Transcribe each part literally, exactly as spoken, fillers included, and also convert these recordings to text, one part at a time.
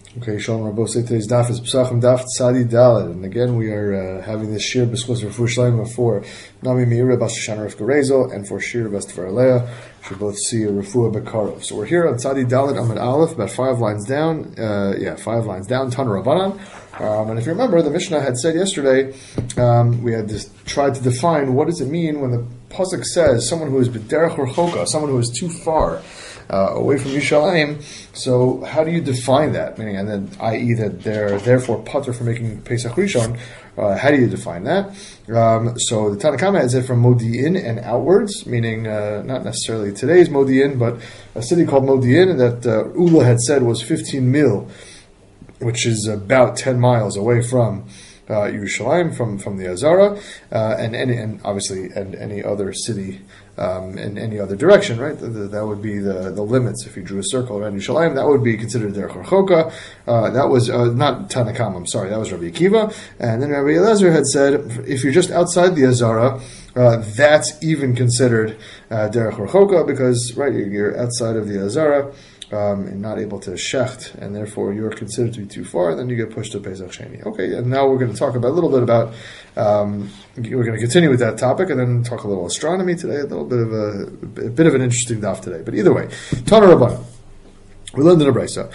Okay, Shalom Rabbo. Today's daf is Pesachim Daf Tzadi Daled, and again we are uh, having this shir b'schus Refuah Shleima for Nami Meira Bas Shoshana Rivka Rezo and for Shir Bas Tvar Leah. Should both see a Refuah Bekarov. So we're here on Tzadi Daled Amud Aleph, about five lines down. Uh, yeah, five lines down. Tana Rabbanan. Um, and if you remember, the Mishnah had said yesterday um, we had just tried to define what does it mean when the pasuk says someone who is b'derech rechoka, someone who is too far Uh, away from Yerushalayim. So how do you define that? Meaning, and then, that is, that they're therefore patur for making Pesach Rishon. Uh, how do you define that? Um, so the Tanna Kama is it from Modi'in and outwards, meaning uh, not necessarily today's Modi'in, but a city called Modi'in that uh, Ula had said was fifteen mil, which is about ten miles away from uh, Yerushalayim, from from the Azara, uh, and any and obviously and any other city. Um, in any other direction, right? The, the, that would be the, the limits. If you drew a circle around Yerushalayim, that would be considered Derech Rechoka. Uh, that was uh, not Tanna Kama, I'm sorry, that was Rabbi Akiva. And then Rabbi Elazar had said, if you're just outside the Azara, uh, that's even considered uh, Derech Rechoka, because, right, you're outside of the Azara, Um, and not able to shecht, and therefore you're considered to be too far, then you get pushed to Pesach Sheni. Okay, and now we're going to talk about a little bit about, um, we're going to continue with that topic, and then talk a little astronomy today, a little bit of a, a bit of an interesting daf today. But either way, Tana Rabbanan. We learned in a brayso.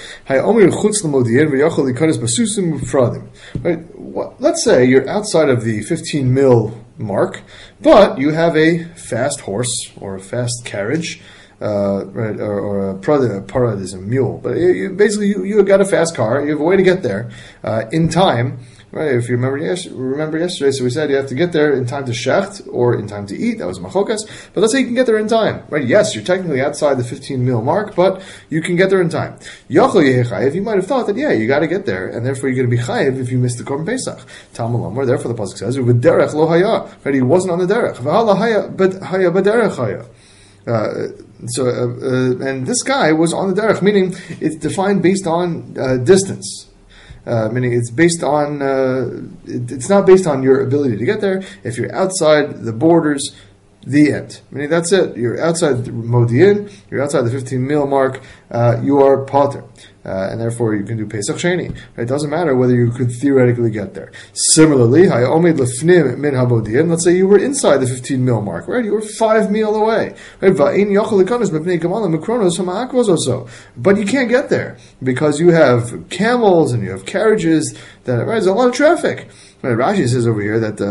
Right? Let's say you're outside of the fifteen mil mark, but you have a fast horse or a fast carriage. Uh, right, or, or a parad, a parad is a mule, but you, you, basically you, you got a fast car. You have a way to get there uh, in time, right? If you remember, yes, remember yesterday, so we said you have to get there in time to shecht or in time to eat. That was machokas. But let's say you can get there in time, right? Yes, you're technically outside the fifteen mil mark, but you can get there in time. Yachol yehechayev, you might have thought that yeah, you got to get there, and therefore you're going to be chayev if you missed the korban pesach. Talmud Lamar, therefore the pasuk says v'derech lo haya, right? He wasn't on the derech. V'hala haya, but haya b'derech haya. Uh, so, uh, uh, and this guy was on the derech, meaning it's defined based on uh, distance. Uh, meaning it's based on, uh, it, it's not based on your ability to get there. If you're outside the borders, the end. Meaning that's it. You're outside Modi'in, you're outside the fifteen mil mark, uh, you are pater. Uh, and therefore you can do Pesach Sheni. It doesn't matter whether you could theoretically get there. Similarly, let's say you were inside the fifteen mil mark, right? You were five mil away. Right? But you can't get there because you have camels and you have carriages that, right, there's a lot of traffic. Right, Rashi says over here that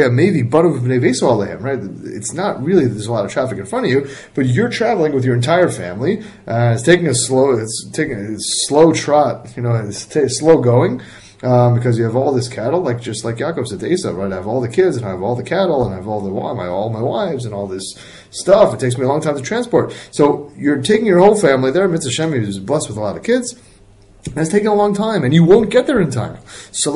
right? It's not really that there's a lot of traffic in front of you, but you're traveling with your entire family. Uh, it's taking a slow, it's taking a slow trot, you know, it's t- slow going um, because you have all this cattle, like just like Yaakov said to Esau, right? I have all the kids and I have all the cattle and I have all the my all my wives and all this stuff. It takes me a long time to transport. So you're taking your whole family there. Mitzvah Shem is blessed with a lot of kids. And it's taking a long time, and you won't get there in time. So,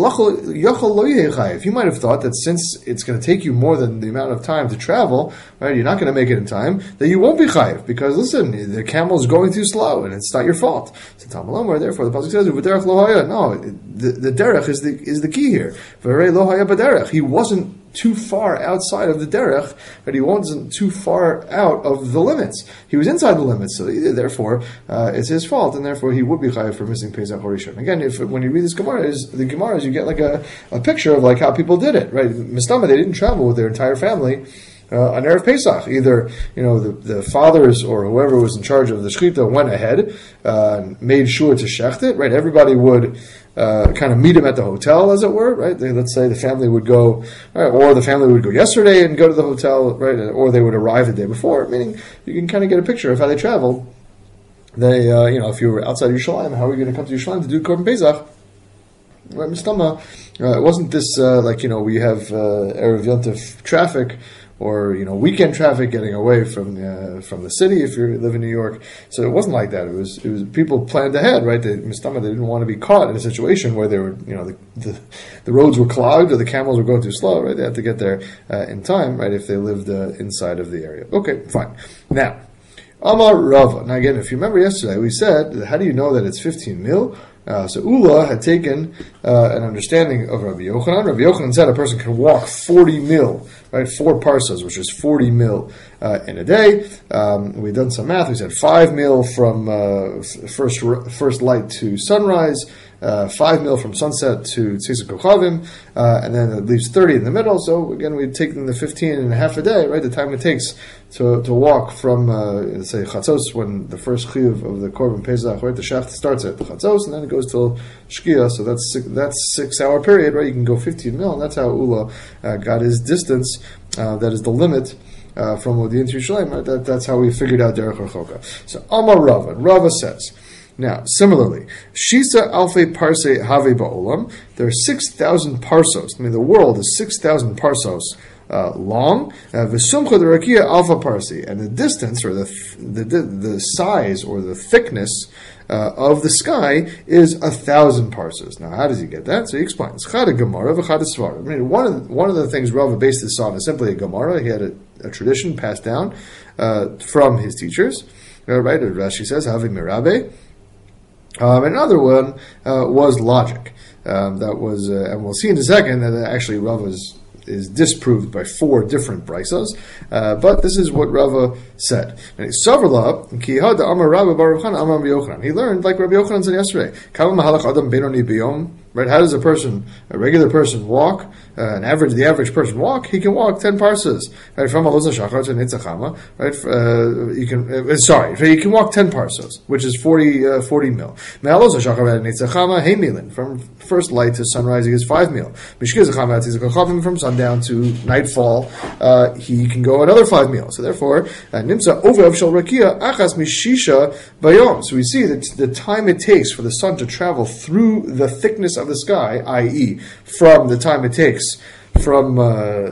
you might have thought that since it's going to take you more than the amount of time to travel, right, you're not going to make it in time, that you won't be chayiv, because listen, the camel's going too slow, and it's not your fault. So, Talmud Lamar, therefore, the pasuk says, "V'derech lo haya." No, the, the derech is the is the key here. V'rei lo haya b'derech. He wasn't too far outside of the derech, but he wasn't too far out of the limits. He was inside the limits, so therefore uh, it's his fault, and therefore he would be chayav for missing Pesach Rishon. Again, if when you read this Gemara, is the Gemara is you get like a, a picture of like how people did it, right? Mistama, they didn't travel with their entire family. Uh, on Erev Pesach, either you know the, the fathers or whoever was in charge of the shechita went ahead, uh, made sure to shecht it. Right, everybody would uh, kind of meet him at the hotel, as it were. Right, they, let's say the family would go, right, or the family would go yesterday and go to the hotel, right, or they would arrive the day before. Meaning, you can kind of get a picture of how they traveled. They, uh, you know, if you were outside Yerushalayim, how are you going to come to Yerushalayim to do Korban Pesach? Right, Mistama, uh, it wasn't this uh, like you know we have uh, Erev Yontif traffic. Or you know weekend traffic getting away from uh, from the city if you live in New York. So it wasn't like that. It was it was people planned ahead, right? They, Mistama, they didn't want to be caught in a situation where they were you know the, the the roads were clogged or the camels were going too slow, right? They had to get there uh, in time, right? If they lived uh, inside of the area. Okay, fine. Now, Amar Rava. Now again, if you remember yesterday, we said how do you know that it's fifteen mil? Uh, so Ula had taken uh, an understanding of Rabbi Yochanan. Rabbi Yochanan said a person can walk forty mil, right? Four parsas, which is forty mil uh, in a day. Um, we've done some math. We said five mil from uh, first first light to sunrise, uh, five mil from sunset to Tzis Kochavim, uh, and then it leaves thirty in the middle. So again, we've taken the fifteen and a half a day, right? The time it takes to to walk from, uh, let's say, Chatzos, when the first chiyuv of the Korban Pesach, right? The Shacht starts at Chatzos, and then it goes till Shkia. So that's six, that's six hour period, right? You can go fifteen mil, and that's how Ula uh, got his distance. Uh, that is the limit. Uh, from Modi'in to Yerushalayim, right? That, that's how we figured out Derech Rechoka. So Amar Rava, Rava says, now, similarly, Shisa Alfei Parse Have Ba'olam, there are six thousand parsos. I mean, the world is six thousand parsos uh, long. V'sumcha Derakia Alpha Parsi, and the distance, or the, the, the size, or the thickness Uh, of the sky is a thousand parses. Now, how does he get that? So he explains. Chad a Gemara, v'chad a Svara. I mean, one of the, one of the things Rava based this on is simply a Gemara. He had a, a tradition passed down uh, from his teachers. Uh, right? Rashi says, Havi Mirabe. Um, and another one uh, was logic. Um, that was, uh, and we'll see in a second that actually Rava's is disproved by four different brisas, uh, but this is what Rava said. He learned like Rabbi Yochanan said yesterday. Right? How does a person, a regular person, walk? Uh, an average, the average person walk. He can walk ten parses. Right? From Aloza Shachar to Nitzachama. Right? Uh, you can. Uh, sorry, he can walk ten parses, which is forty, uh, forty mil. Me'aloza Shachar to Nitzachama Heimilin. From first light to sunrise, he is five mil. Mishkizachama Tzizakochavim. From sundown to nightfall, uh, he can go another five mil. So therefore, Nimsa Ovev Shel Rakia Achas Mishisha Bayom. So we see that the time it takes for the sun to travel through the thickness of the sky, that is, from the time it takes from, uh,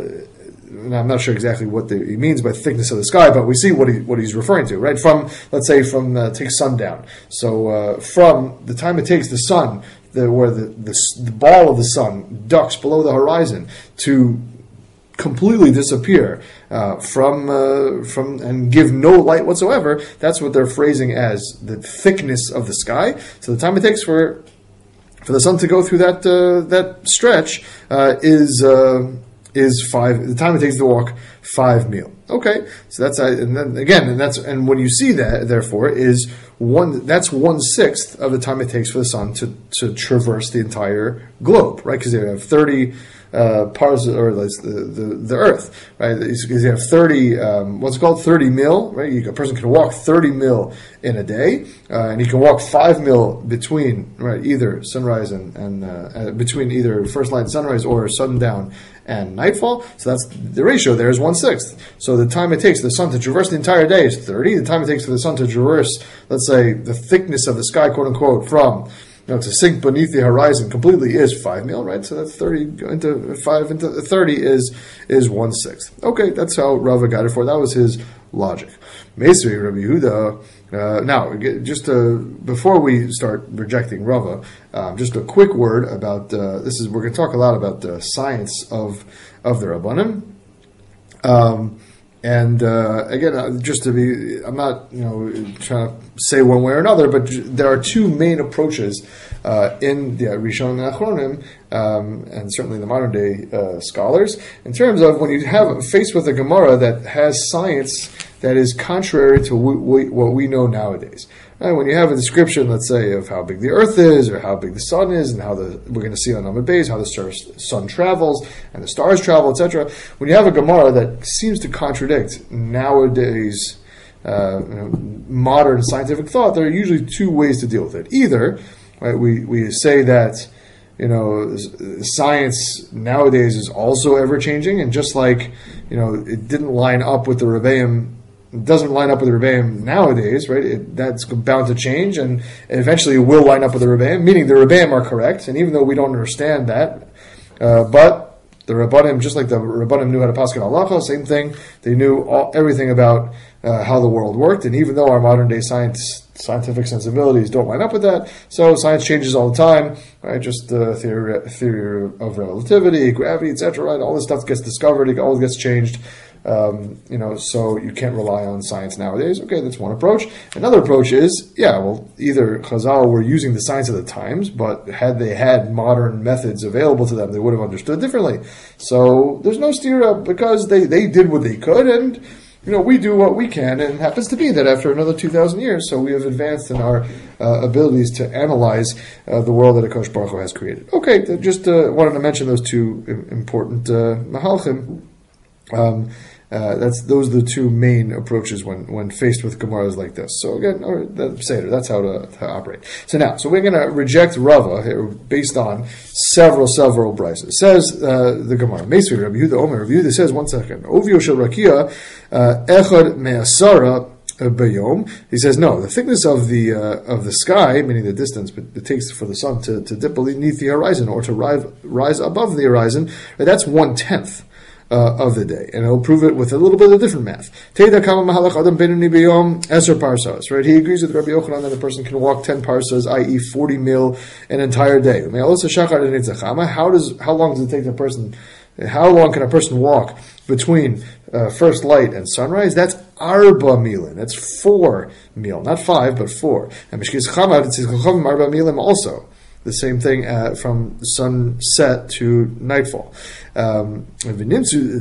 I'm not sure exactly what the, he means by thickness of the sky, but we see what he what he's referring to, right? From, let's say, from uh, take sundown. So uh, from the time it takes the sun, the, where the, the the ball of the sun ducks below the horizon, to completely disappear uh, from uh, from and give no light whatsoever. That's what they're phrasing as the thickness of the sky. So the time it takes for For the sun to go through that uh, that stretch uh, is uh, is five. The time it takes to walk five mil. Okay, so that's uh, and then again, and that's and when you see that, therefore, is one. That's one sixth of the time it takes for the sun to to traverse the entire globe, right? Because they have thirty. Uh, parts or the, the the Earth, right? Because you have thirty, um, what's it called, thirty mil, right? You, a person can walk thirty mil in a day, uh, and he can walk five mil between, right, either sunrise and and uh, uh, between either first light sunrise or sundown and nightfall. So that's the ratio. There is one sixth. So the time it takes the sun to traverse the entire day is thirty. The time it takes for the sun to traverse, let's say, the thickness of the sky, quote unquote, from You know, to sink beneath the horizon completely is five mil, right? So that's thirty into five into thirty is is one sixth. Okay, that's how Rava got it for. That was his logic. Meisri Rabbi Yehuda. Uh, now, just uh, before we start rejecting Rava, um, just a quick word about uh, this is we're going to talk a lot about the science of of the Rabbanim. Um, And uh, again, uh, just to be, I'm not, you know, trying to say one way or another, but j- there are two main approaches uh, in the Rishonim and Achronim, um, and certainly the modern day uh, scholars, in terms of when you have faced with a Gemara that has science that is contrary to w- w- what we know nowadays. And when you have a description, let's say, of how big the Earth is, or how big the Sun is, and how the we're going to see on Amud Beis how the star, Sun travels and the stars travel, et cetera. When you have a Gemara that seems to contradict nowadays uh, you know, modern scientific thought, there are usually two ways to deal with it. Either, right, we we say that you know science nowadays is also ever changing, and just like you know it didn't line up with the Rebbeim. It doesn't line up with the Rebbeim nowadays, right? It, that's bound to change, and eventually it will line up with the Rebbeim, meaning the Rebbeim are correct, and even though we don't understand that, uh, but the Rabbanim, just like the Rabbanim knew how to paskin halacha, same thing, they knew all, everything about uh, how the world worked, and even though our modern day science, scientific sensibilities don't line up with that, so science changes all the time, right? Just the uh, theory, theory of relativity, gravity, et cetera, right? All this stuff gets discovered, it always gets changed. Um, you know, so you can't rely on science nowadays. Okay, that's one approach. Another approach is, yeah, well, either Chazal were using the science of the times, but had they had modern methods available to them, they would have understood differently. So there's no stira because they, they did what they could, and you know, we do what we can, and it happens to be that after another two thousand years, so we have advanced in our uh, abilities to analyze uh, the world that HaKadosh Baruch Hu has created. Okay, just uh, wanted to mention those two important uh, mahalchim. Um, Uh, that's those are the two main approaches when, when faced with Gemaras like this. So again, or the Seder, that's how to, to operate. So now, so we're going to reject Rava here based on several, several brises. It says uh, the Gemara, Meisvi Rabbi Yehuda Omer, Rabbi Yehuda says, one second, Ovio shel Rakia, Echad me'asara bayom. He says, no, the thickness of the uh, of the sky, meaning the distance it takes for the sun to, to dip beneath the horizon or to rise, rise above the horizon, right, that's one-tenth. Uh, of the day, and he'll prove it with a little bit of different math. Teda kama mahalach adam benuni biyom eser parsas. Right, he agrees with Rabbi Yochanan that a person can walk ten parsas, that is, forty mil an entire day. How does how long does it take the person? How long can a person walk between uh, first light and sunrise? That's arba milim. That's four mil, not five, but four. And mishkis chamad it's arba milim also. The same thing uh, from sunset to nightfall. Um, therefore,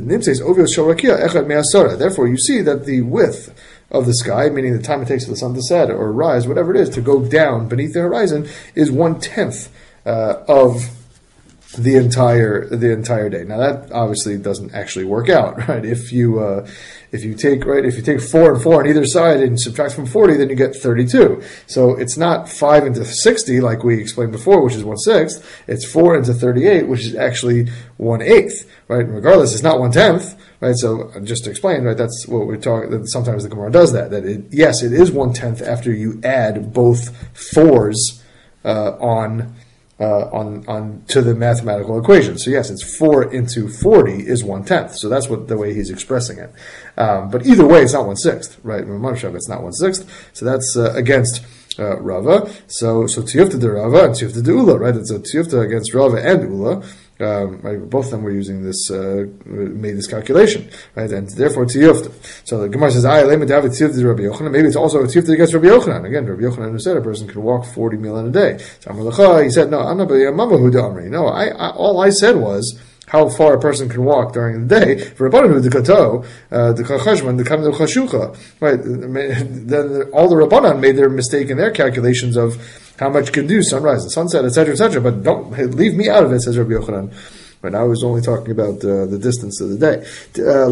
you see that the width of the sky, meaning the time it takes for the sun to set or rise, whatever it is, to go down beneath the horizon, is one tenth uh, of the entire the entire day. Now that obviously doesn't actually work out, right? If you uh, if you take right if you take four and four on either side and subtract from forty, then you get thirty-two. So it's not five into sixty like we explained before, which is one sixth. It's four into thirty-eight, which is actually one eighth, right? And regardless, it's not one tenth. Right, so just to explain, right, that's what we're talking. Sometimes the Gemara does that. That it, yes, it is one tenth after you add both fours uh, on. Uh, on on to the mathematical equation. So yes, it's four into forty is one tenth. So that's what the way he's expressing it. Um, but either way, it's not one sixth, right? It's not one sixth. So that's uh, against uh, Rava. So so Tiyufta de Rava and Tiyufta de Ula, right? It's a Tiyufta against Rava and Ula. Um, right, both of them were using this, uh, made this calculation, right? And therefore Tiyufta. So the Gemara says, "I lema David Tiyufta de Rabbi Yochanan." Maybe it's also a Tiyufta against Rabbi Yochanan. Again, Rabbi Yochanan who said a person could walk forty mil in a day. So Amar Lecha, he said, "No, I'm not. No, I, I all I said was how far a person can walk during the day. For Rabbanan the Kato, the Chachashman, the Kam the Chashucha, right? Then all the Rabbanan made their mistake in their calculations of how much can do sunrise and sunset, et cetera, et cetera. But don't leave me out of it," says Rabbi Yochanan. Right, I was only talking about uh, the distance of the day. Uh,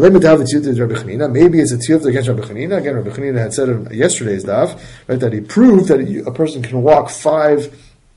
Maybe it's a tiyufta against Rabbi Chanina. Again, Rabbi Chanina had said in yesterday's daf, right, that he proved that a person can walk five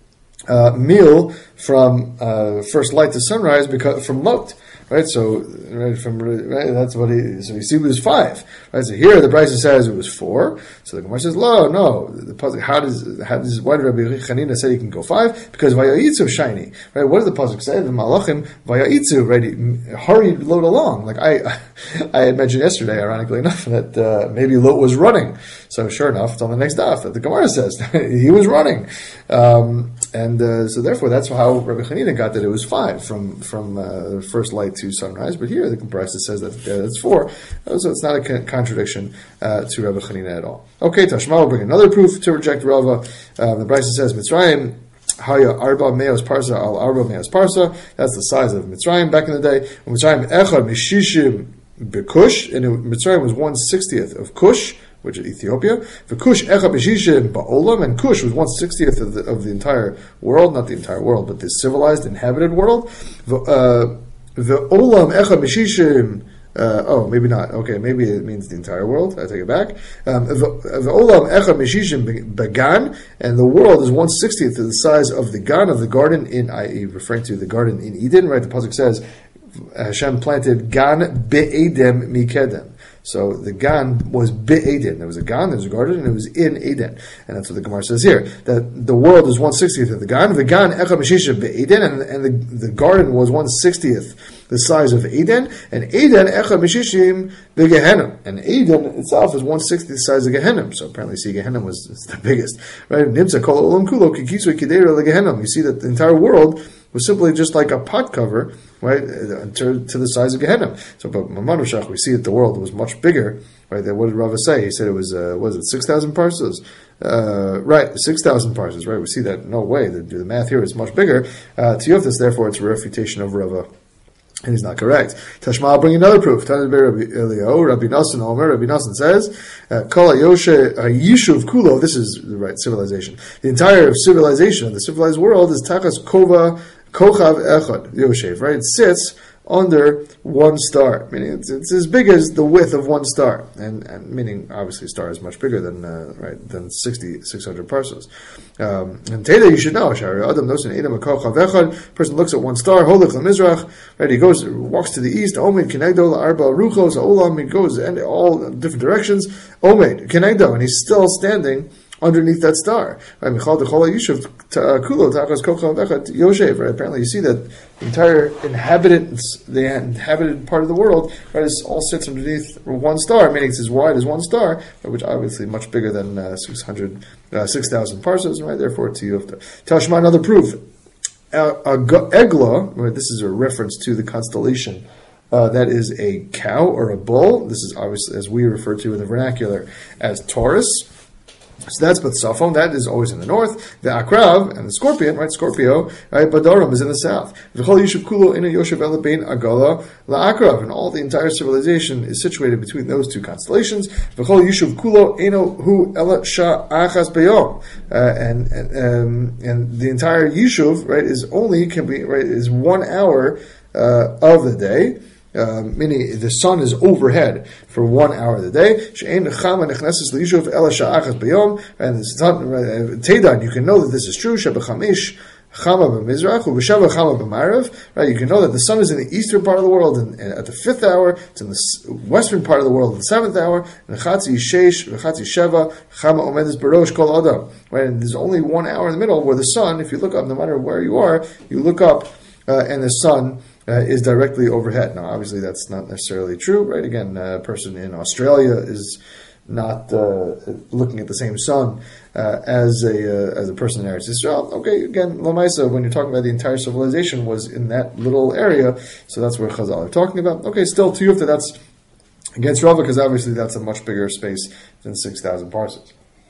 uh, mil from uh, first light to sunrise because from Lot. Right, so right, from right, that's what he. So you see, it was five. Right, so here the Brisa says it was four. So the Gemara says, "No, no." The pasuk, how does how does why did Rabbi Chanina say he can go five? Because vayayitzu shiny. Right, what does the pasuk say? The malachim vayayitzu. Right, hurry Lot along. Like I, I had mentioned yesterday, ironically enough, that uh, maybe Lot was running. So sure enough, it's on the next daf that the Gemara says he was running, um, and uh, so therefore that's how Rabbi Chanina got that it was five from from uh, first light to sunrise, but here the Brisa says that uh, it's four, so it's not a con- contradiction uh, to Rabbi Chanina at all. Okay, Tashma will bring another proof to reject Rava. Uh, the Brisa says Mitzrayim Haya Arba Meos Parsa Al Arba Meos Parsa. That's the size of Mitzrayim back in the day. Mitzrayim Echad Mishishim Bekush, and Mitzrayim was one sixtieth of Kush, which is Ethiopia. For Kush Echad Mishishim Ba'olam, and Kush was one sixtieth of the of the entire world, not the entire world, but the civilized, inhabited world. Uh, The olam echad mishishim. Oh, maybe not. Okay, maybe it means the entire world. I take it back. The olam echad mishishim began, and the world is one sixtieth of the size of the gan of the garden in, that is, referring to the garden in Eden. Right? The pasuk says Hashem planted gan be'edem mikedem. So the gan was be'eden. There was a gan, there was a garden, and it was in Eden. And that's what the Gemara says here. That the world is one sixtieth of the gan. The gan echa mishisha be'eden, and, and the, the garden was one sixtieth the size of Eden. And Eden echa mishishim be'gehenim. And Eden itself is one sixtieth the size of Gehenim. So apparently, see, Gehenim was the biggest. Right? Nimsa kol olam kulo kikisui kidera legehenim. You see that the entire world was simply just like a pot cover, right, to, to the size of Gehenna. So, but Mamanushach, we see that the world was much bigger, right? Then what did Rava say? He said it was, uh, was it six thousand parsas? Uh, right, six thousand parsas, right? We see that, no way, the, the math here is much bigger. Uh, Tiyoftis, therefore, it's a refutation of Rava And he's not correct. Tashma, I'll bring another proof. Rabbi Eliyahu, Rabbi Nassan Omer, Rabbi Nassan says, Kol Yoshe Yishuv Kulo, this is the right civilization. The entire civilization of the civilized world is Tachas Kova Kochav Echad, Yoshev, right? It sits under one star, meaning it's, it's as big as the width of one star, and, and meaning obviously a star is much bigger than uh, right than sixty, six hundred parsecs. Um, and Teda, you should know, Shari Adam Nosin Edom Kochav Echad. Person looks at one star, Holich LaMizrach, right? He goes, walks to the east. Omed Kenegdo Arba Ruchos Olam. He goes in all different directions. Omed Kenegdo, and he's still standing underneath that star. Right? Apparently you see that the entire inhabitants, the inhabited part of the world, right, is all sits underneath one star, meaning it's as wide as one star, which obviously much bigger than uh, six hundred, uh, six thousand parsecs, right? Therefore, to you have to Tashma, another proof. Uh, Egla, right, this is a reference to the constellation. Uh, that is a cow or a bull. This is obviously, as we refer to in the vernacular, as Taurus. So that's B'Tzafon, that is always in the north. The Akrav and the Scorpion, right, Scorpio, right, Badaram is in the south. V'chol Yishuv Kulo Ina Yoshev Ela Bein Agala LaAkrav, and all the entire civilization is situated between those two constellations. V'chol Yishuv Kulo Ino Hu Ela Sha Achas Beyom, and and um, and the entire Yishuv, right, is only can be right is one hour uh, of the day. Uh, meaning the sun is overhead for one hour of the day. And the sun, Tedan, you can know that this is true. Right, you can know that the sun is in the eastern part of the world and, and at the fifth hour. It's in the western part of the world in the seventh hour. Right, and there's only one hour in the middle where the sun, if you look up, no matter where you are, you look up uh, and the sun Uh, is directly overhead. Now, obviously, that's not necessarily true, right? Again, a person in Australia is not uh, looking at the same sun uh, as a uh, as a person in Eretz Yisrael. Okay, again, Lamaisa, when you're talking about the entire civilization was in that little area, so that's where Chazal are talking about. Okay, still, to you, that's against Rava, because obviously that's a much bigger space than six thousand parsecs.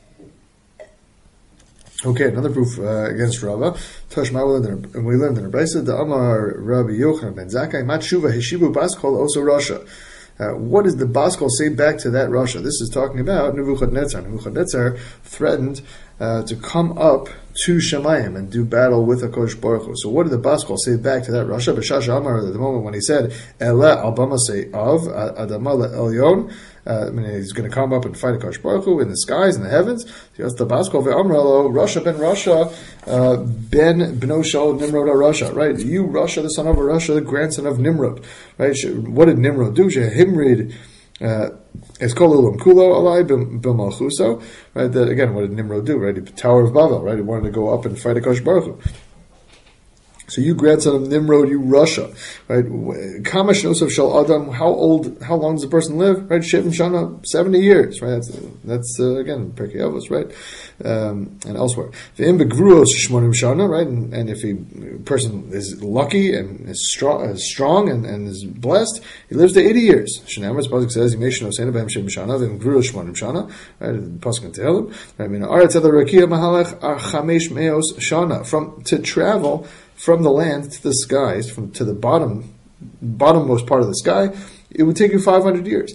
Okay, another proof uh, against Rava. Tashma, we learned in the Brisa, the Amar Rabbi Yochanan ben Zakkai, Matshuva Heshibu Baskol also Russia. Uh, what does the Baskol say back to that Russia? This is talking about Nebuchadnezzar. Nebuchadnezzar threatened uh, to come up to Shemayim and do battle with HaKadosh Baruch Hu. So what did the Baskol say back to that Russia? B'shash Amar, at the moment when he said, Ele Albama say of, Adama Elyon, Uh, I mean, he's going to come up and fight HaKadosh Baruch Hu in the skies, in the heavens. That's the Baskol ve'amralo, Russia ben Russia, uh, ben bno shal Nimrod Russia, right? You, Russia, the son of Russia, the grandson of Nimrod, right? What did Nimrod do? Himrid, es kol ulam kulo alai b'malchuso, right? That, again, what did Nimrod do, right? The Tower of Babel, right? He wanted to go up and fight HaKadosh Baruch Hu. So you grandson of Nimrod, you Russia, right? Kamash Nosov Shal Adam. How old? How long does a person live? Right? Shevin Shana, seventy years. Right? That's that's uh, again Pirkei Avos, right? Um, and elsewhere. V'im begruos shmonim shana, right? And, and if a person is lucky and is strong, is strong and, and is blessed, he lives to eighty years. Shneimer's pasuk says, "Yimeshno seina b'hem shevin shana v'im begruos shmonim shana." Right? The pasuk in Tehillim. Right? I mean, Aretz Ela Rakia Mahalech Ar Chamesh Meos Shana. From to travel from the land to the skies, from to the bottom, bottommost part of the sky, it would take you five hundred years.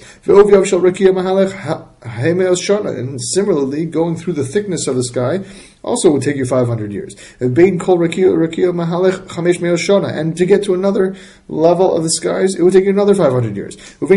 And similarly, going through the thickness of the sky also would take you five hundred years. And to get to another level of the skies, it would take you another five hundred years.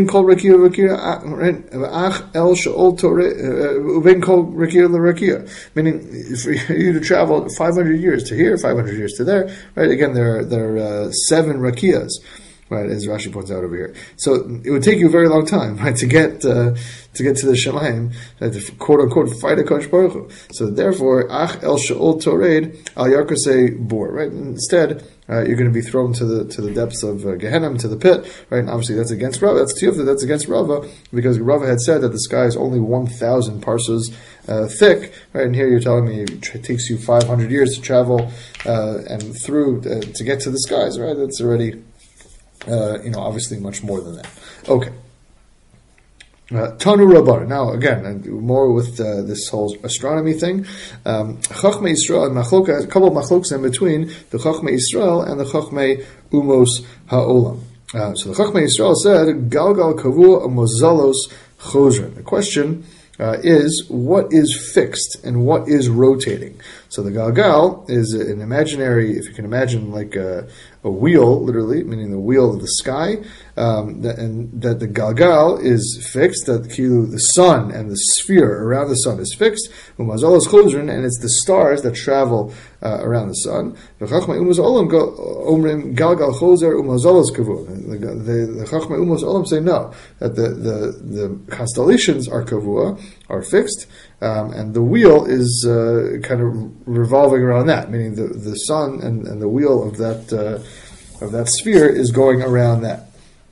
Meaning, for you to travel five hundred years to here, five hundred years to there, right? Again, there are, there are uh, seven rakiyas, right, as Rashi points out over here. So it would take you a very long time, right, to get uh, to get to the Shemayim, right, to quote unquote fight a Kodesh Baruch Hu. So therefore, Ach El Shaol Tored Al Yarkosei Bor, right? Instead, uh, you're going to be thrown to the to the depths of uh, Gehenna, to the pit, right? And obviously, that's against Rava. That's Tiyufta. That's against Rava, because Rava had said that the sky is only one thousand parses uh, thick, right? And here you're telling me it takes you five hundred years to travel uh, and through uh, to get to the skies, right? That's already Uh, you know, obviously much more than that. Okay. Uh, Tanu Rabbar. Now, again, more with uh, this whole astronomy thing. Chachmei Yisrael and Machloka, a couple of machlokas in between the Chachmei Yisrael and the Chachmei Umos Ha'olam. Uh, so the Chachmei Yisrael said, Galgal Kavua Mozalos Chozren. The question uh, is, what is fixed and what is rotating? So the Galgal is an imaginary, if you can imagine, like a, a wheel, literally, meaning the wheel of the sky, um, that, and that the Galgal is fixed, that the sun and the sphere around the sun is fixed, Umazalos Chozren, and it's the stars that travel uh, around the sun. The Chachmei Umaz Olam Omrim Galgal Chozer Umazalos Kavua. The Chachmei Umaz Olam say no, that the, the, the constellations are Kavua, are fixed, um, and the wheel is uh, kind of revolving around that, meaning the, the sun and, and the wheel of that uh, of that sphere is going around that.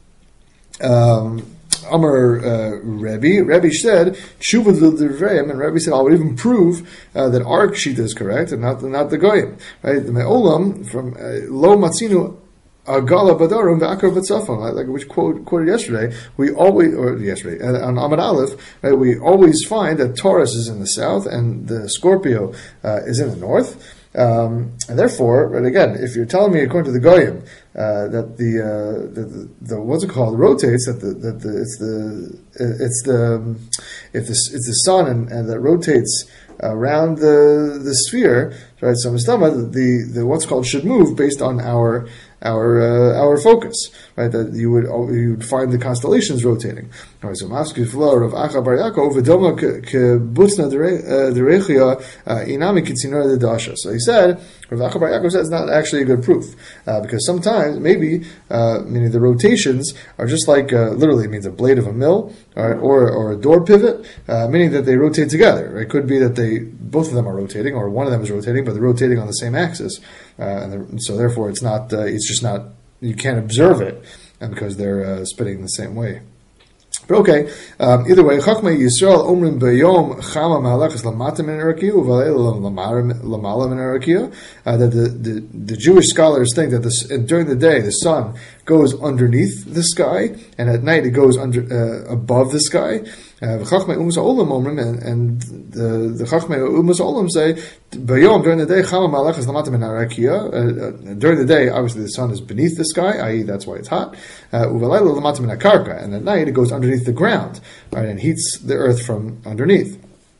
Um, Amar uh, Rebbe, Rebbe said, Tshuva l'divrayim, and Rebbe said, I would even prove uh, that our Shita is correct and not, not the Goyim. Right? The Me'olam, from uh, Lo Matzinu Agala Badarum V'akar B'tzafon, like we quote, quoted yesterday, we always, or yesterday, uh, on Amad Aleph, right, we always find that Taurus is in the south and the Scorpio uh, is in the north. Um, and therefore, right, again, if you're telling me according to the Goyim uh, that the, uh, the, the the what's it called rotates, that the that the it's the it's the um, if the it's the sun and, and that rotates around the the sphere, right? So Mistama, the the what's called should move based on our our uh, our focus, right? That you would you would find the constellations rotating. All right, so Mafski Flor of Acha Bar Yaakov V'doma Kebutzna Derechia Inami Kitzinor Dedasha. So he said, Rav Acha Bar Yaakov said it's not actually a good proof uh, because sometimes maybe uh, meaning the rotations are just like uh, literally it means a blade of a mill or or, or a door pivot, uh, meaning that they rotate together. It could be that they both of them are rotating or one of them is rotating, but they're rotating on the same axis, uh, and so therefore it's not uh, it's just not you can't observe it, and because they're uh, spinning the same way. But okay, um, either way, Chachmei Yisrael Omrim B'Yom Chama Malachas Lamata Min Erakia Uvalei Lamala Min Erakia. That the, the the Jewish scholars think that this, during the day the sun goes underneath the sky, and at night it goes under uh, above the sky. Uh, Chachmei Umas Olam Omrim, and, and the the Chachmei Umas Olam say B'Yom during the day Chama Malachas Lamata Min Erakia. During the day, obviously the sun is beneath the sky, that is, that's why it's hot. Uvalei Lamata Min Akarka, and at night it goes underneath the ground, right, and heats the earth from underneath.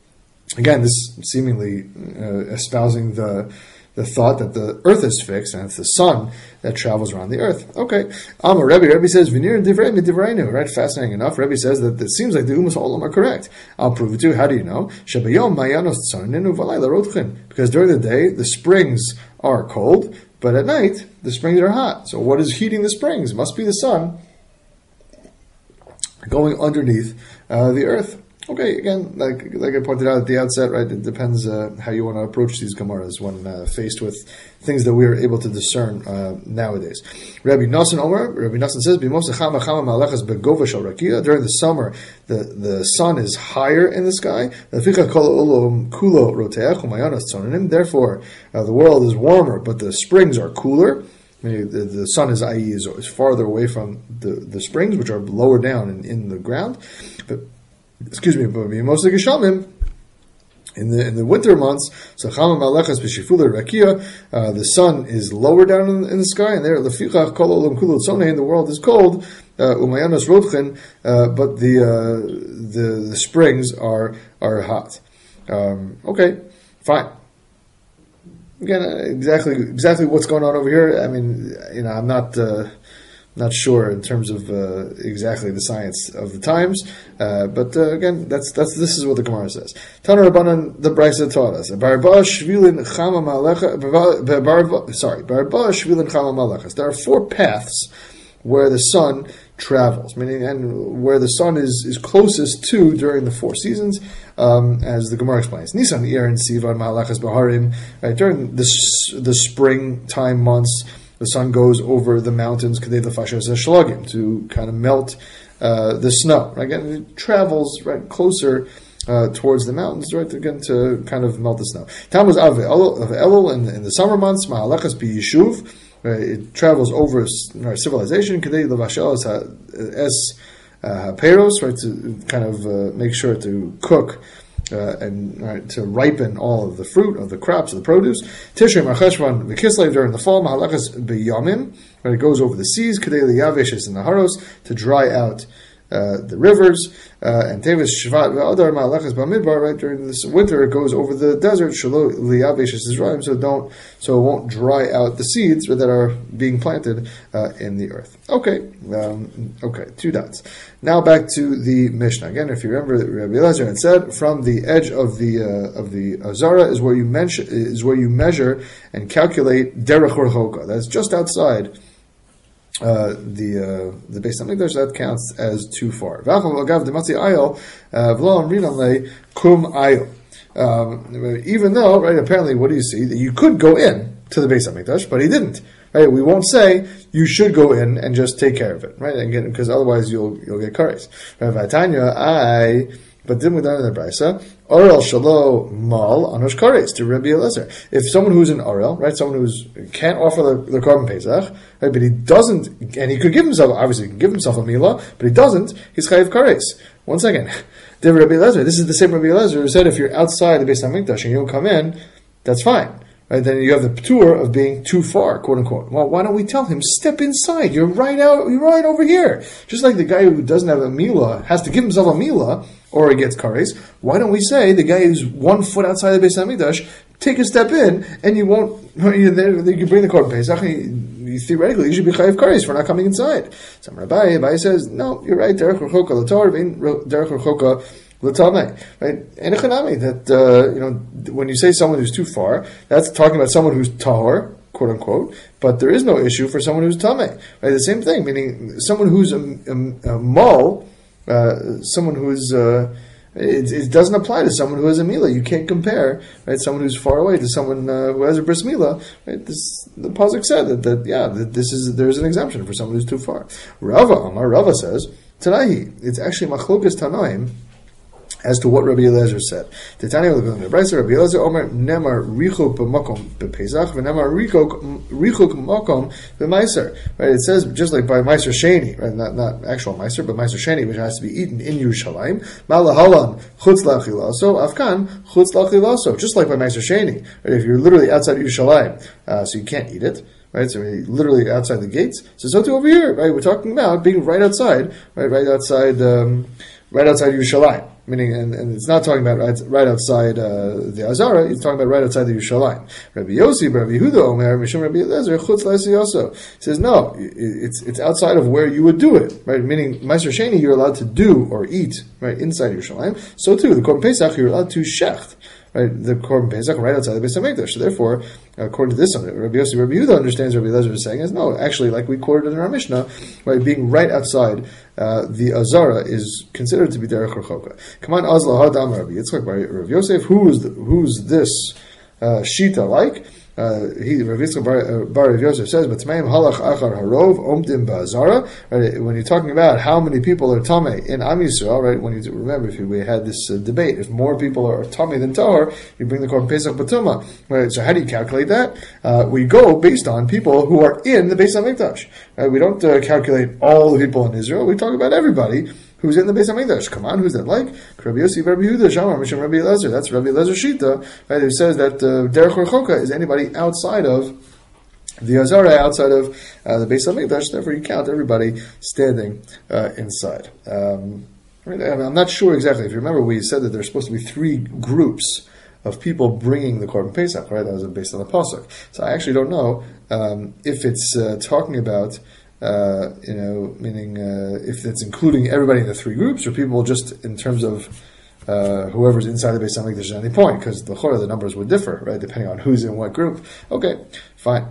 Again, this seemingly uh, espousing the the thought that the earth is fixed and it's the sun that travels around the earth. Okay, Amar Rebbe, Rebbe says Vinir Divrei Midivrenu. Right, fascinating enough. Rebbe says that it seems like the Umas Olam are correct. I'll prove it to you. How do you know? Shebayom Mayanos Tzonin Uvalayla Rotchin. Because during the day the springs are cold, but at night the springs are hot. So what is heating the springs? It must be the sun going underneath uh, the earth. Okay, again, like like I pointed out at the outset, right, it depends uh, how you want to approach these Gemaras when uh, faced with things that we are able to discern uh, nowadays. Rabbi Nassan Omer, Rabbi Nassan says, during the summer, the, the sun is higher in the sky. Therefore, uh, the world is warmer, but the springs are cooler. The, the sun is, that is, is farther away from the, the springs, which are lower down in, in the ground. But excuse me, but mostly Geshamim in the in the winter months. So Chama Malachas b'Shifula Rakia, uh, the sun is lower down in, in the sky, and there Lefichach Kol Olam Kulo Tzonei, the world is cold. Umayanos Rodchen, but the uh, the the springs are are hot. Um, okay, fine. Again, exactly exactly what's going on over here. I mean, you know, I'm not. Uh, Not sure in terms of uh, exactly the science of the times, uh, but uh, again, that's that's this is what the Gemara says. Tana Rabbanan, the Brisa taught us. Barba shvilin chama malecha. Sorry, Barba shvilin chama malechas. There are four paths where the sun travels, meaning and where the sun is, is closest to during the four seasons, um, as the Gemara explains. Nisan, Iyar, and Sivan, Malachas, Baharim. Right, during the the springtime months, the sun goes over the mountains to kind of melt uh, the snow. Right? Again, it travels right closer uh, towards the mountains, right? Again, to kind of melt the snow. Tammuz of Elul in, in the summer months, Ma'alachas b'Yishuv. It travels over right, civilization. Kedei levashel es haperos, right? To kind of uh, make sure to cook uh, and right, to ripen all of the fruit of the crops of the produce. Tishrei Mar Cheshvan v'Kislev during the fall. Mahalachas b'Yamim. Right, it goes over the seas. Kedei liyavesh in the haros to dry out uh, the rivers. Uh, and Tevis Shvat v'Adar Mahalachas b'Midbar. Right, during this winter it goes over the desert. Shelo liyavesh Yisraelim. So don't, so it won't dry out the seeds that are being planted uh, in the earth. Okay, um, okay, two dots. Now back to the Mishnah again. If you remember, Rabbi Elazar had said, from the edge of the uh, of the Azara is where you mention is where you measure and calculate derech rechoka. That's just outside uh, the uh, the Beis Hamikdash. That counts as too far. Um, even though, right, apparently, what do you see? That you could go in to the Beis Hamikdash, but he didn't. Right, we won't say you should go in and just take care of it, right? And get, because otherwise you'll you'll get kares. Vatanya, I, but didn't we learn in the Brisa? Orel shalo mal anosh kares to Rabbi Elazar. If someone who's an orel, right, someone who's can't offer the, the korban pesach, right, but he doesn't, and he could give himself, obviously, he can give himself a milah, but he doesn't, he's chayiv kares. One second, Rabbi Elazar. This is the same Rabbi Elazar who said if you're outside the Beis Hamikdash and you don't come in, that's fine. Right, then you have the p'tur of being too far, quote unquote. Well, why don't we tell him, step inside, you're right out, you're right over here. Just like the guy who doesn't have a milah has to give himself a milah, or he gets kares, why don't we say the guy who's one foot outside the Beis Hamikdash, take a step in, and you won't, you, you bring the korban pesach, and you, theoretically you should be chayiv kares for not coming inside. So Rabbi, Rabbi says, no, you're right, derech rechoka l'tor, derech rechoka l'talmei, right? And echanami, that, uh, you know, when you say someone who's too far, that's talking about someone who's tahor, quote unquote, but there is no issue for someone who's tamei, right? The same thing, meaning someone who's a, a, a mul, uh, someone who's, uh, it, it doesn't apply to someone who has a milah. You can't compare, right, someone who's far away to someone uh, who has a bris milah, right? This, the pasuk said that, that, yeah, that this is, there's an exemption for someone who's too far. Rava, Amar, Rava says, Tanahi, it's actually machlokas tanaim, as to what Rabbi Elazar said. Titania Rabbi Elazar Omer Nemar Richuk b'makom b'Pesach v'Nemar Richuk Richuk makom b'Meiser. Right? It says just like by Meiser Sheni, right? Not not actual Meiser, but Meiser Sheni, which has to be eaten in Yerushalayim. Malahalan chutz lachilaso Afkan chutz lachilaso. Just like by Meiser Sheni, right? If you're literally outside Yerushalayim, uh, so you can't eat it. Right, so we're literally outside the gates. So so too over here, right? We're talking about being right outside, right, right outside, um, right outside Yerushalayim. Meaning, and, and it's not talking about right, right outside uh, the Azara. It's talking about right outside the Yerushalayim. Rabbi Yossi, Rabbi Yehuda, Omer, Mishum Rabbi Elazar, Chutz La'asi also says no. It's it's outside of where you would do it, right? Meaning, Meiser Sheni, you're allowed to do or eat right inside Yerushalayim. So too, the Korban Pesach, you're allowed to shecht. Right, the Korban Pesach right outside the Beis Hamikdash. So therefore, according to this, Rabbi Yossi, Rabbi Yehuda understands Rabbi Elazar is saying is no, actually, like we quoted in our Mishnah, right, being right outside uh, the Azara is considered to be derech rechoka. Come on, Azla Hadam Rabbi Yitzchak by Rabbi Yosef. Who's the, who's this uh, shita like? Uh, he, Rav Yitzchak Bar, uh, Bar Rav Yosef says, "But Tmeim halach achar harov omdim ba'azara." Right, when you're talking about how many people are tamei in Am Yisrael, right? When you remember, if you, we had this uh, debate, if more people are tamei than tahor, you bring the korban pesach batuma. Right. So how do you calculate that? Uh, we go based on people who are in the Beis Hamikdash. Right. We don't uh, calculate all the people in Israel. We talk about everybody who's in the Beis Hamikdash. Come on, who's that like? Rabbi Yossi, Rabbi Yehuda, Shamar, Mishum, Rabbi Elazar. That's Rabbi Elazar Shita, right? Who says that uh, derech rechoka is anybody outside of the Azara, outside of uh, the Beis Hamikdash. Therefore, you count everybody standing uh, inside. Um, right? I'm not sure exactly. If you remember, we said that there's supposed to be three groups of people bringing the Korban Pesach, right? That was based on the pasuk. So I actually don't know um, if it's uh, talking about. Uh, you know, meaning uh, if it's including everybody in the three groups, or people just in terms of uh, whoever's inside the Beis Hamikdash at any point, because the chora, the numbers would differ, right, depending on who's in what group. Okay, fine.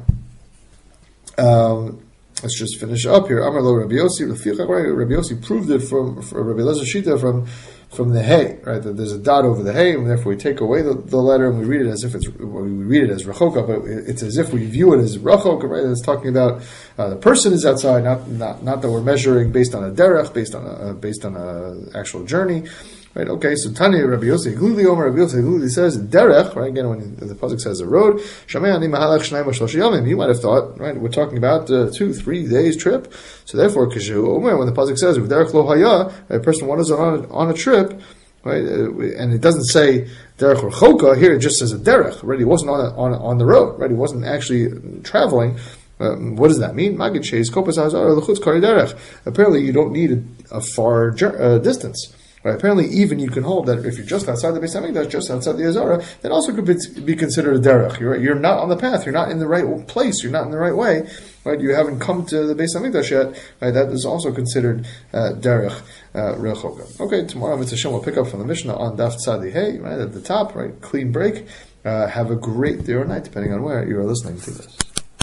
Um, let's just finish up here. Amar lo Rabbi Yossi, Rabbi Yossi proved it from, from Rabbi Elazar Shita from from the hay, right? That there's a dot over the hay, and therefore we take away the, the letter and we read it as if it's well, we read it as rachoka, but it's as if we view it as rachoka, right? It's talking about uh, the person is outside, not not not that we're measuring based on a derech, based on a uh, based on a actual journey. Right, okay, so Tani Rabbi Yossi, Gluli Omer Rabbi Yossi, Gluli says, derech, right, again, when the pasuk says a road, Shamei ani mahalach shnayim or shlosh yomim, you might have thought, right, we're talking about uh, two, three days trip, so therefore, Kishu Omer, when the pasuk says, derech lo haya, a person was on a, on a trip, right? Uh, and it doesn't say derech rechoka here; it just says a derech. Right? He wasn't on a, on on the road. Right? He wasn't actually traveling. Um, what does that mean? Magid sheis kopas hazara l'chutz kari derech. Apparently, you don't need a, a far uh, distance. Right? Apparently, even you can hold that if you're just outside the Beis Hamikdash, just outside the Azara, that also could be, be considered a derech. You're, you're not on the path. You're not in the right place. You're not in the right way. Right? You haven't come to the Beis Hamikdash yet. Right? That is also considered uh, derech uh, rechoka. Okay, tomorrow Mitzvah Shem will pick up from the Mishnah on Daf Tzadi Hey, right at the top. Right, clean break. Uh, have a great day or night, depending on where you are listening to this.